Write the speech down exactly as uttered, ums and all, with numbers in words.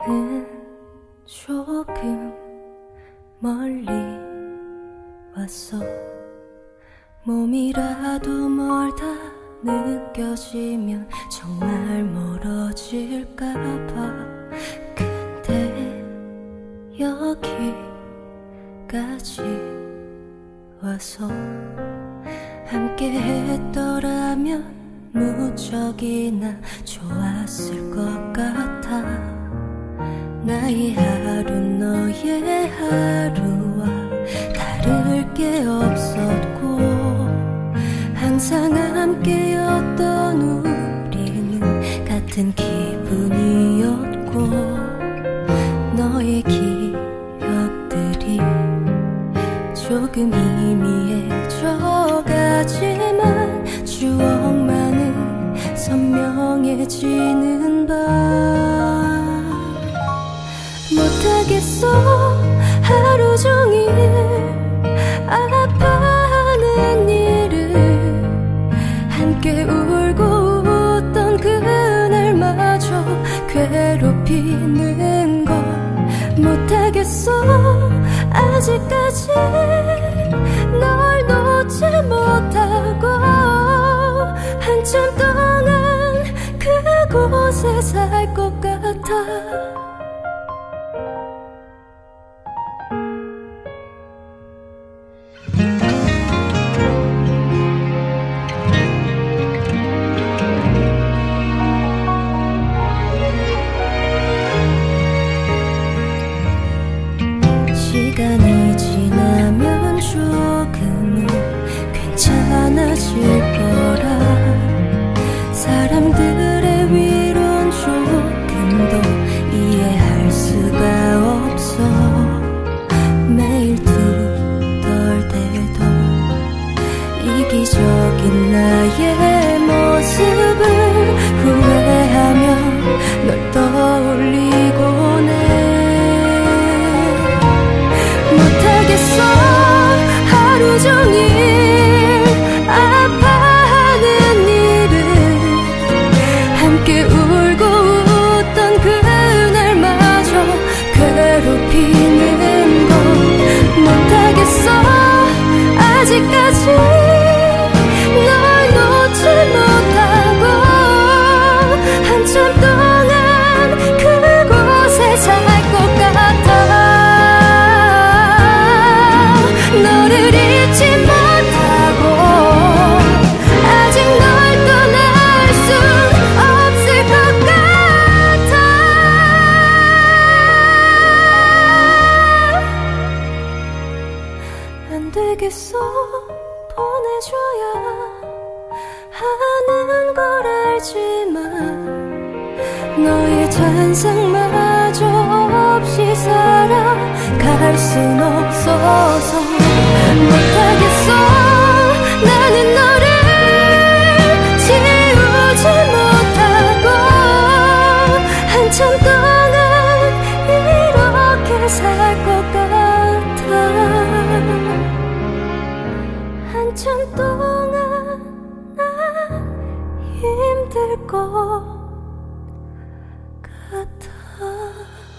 나는 조금 멀리 왔어. 몸이라도 멀다 느껴지면 정말 멀어질까봐. 근데 여기까지 와서 함께 했더라면 무척이나 좋았을 것 같아. 나의 하루 너의 하루와 다를 게 없었고, 항상 함께였던 우리는 같은 기분이었고, 너의 기억들이 조금 희미해져가지만 추억만은 선명해지는 밤. 못하겠어 하루 종일 아파하는 일을, 함께 울고 웃던 그날마저 괴롭히는 걸. 못하겠어 아직까지 널 놓지 못하고, 한참 동안 그곳에 살 것 같아. 시간이 지나면 조금은 괜찮아질 거라. 사람들의 위로는 조금도 이해할 수가 없어. 매일 두덜대도 이기적인 나의 모습을 후회하며 널 떠올리곤 해. 못하겠어 하루 종일 아파하는 일을, 함께 울고 웃던 그날마저 괴롭히는 걸. 못하겠어 아직까지 널 놓지 못하고, 한참 동안 그곳에 살 것 같아. 너를 잊지 못하고 아직 널 떠날 순 없을 것 같아. 안 되겠어 보내줘야 하는 걸 알지만, 너의 잔상마저 없이 살아갈 순 없어서. 못하겠어 나는 너를 지우지 못하고, 한참 동안 이렇게 살 것 같아. 한참 동안 나 힘들 것 같아.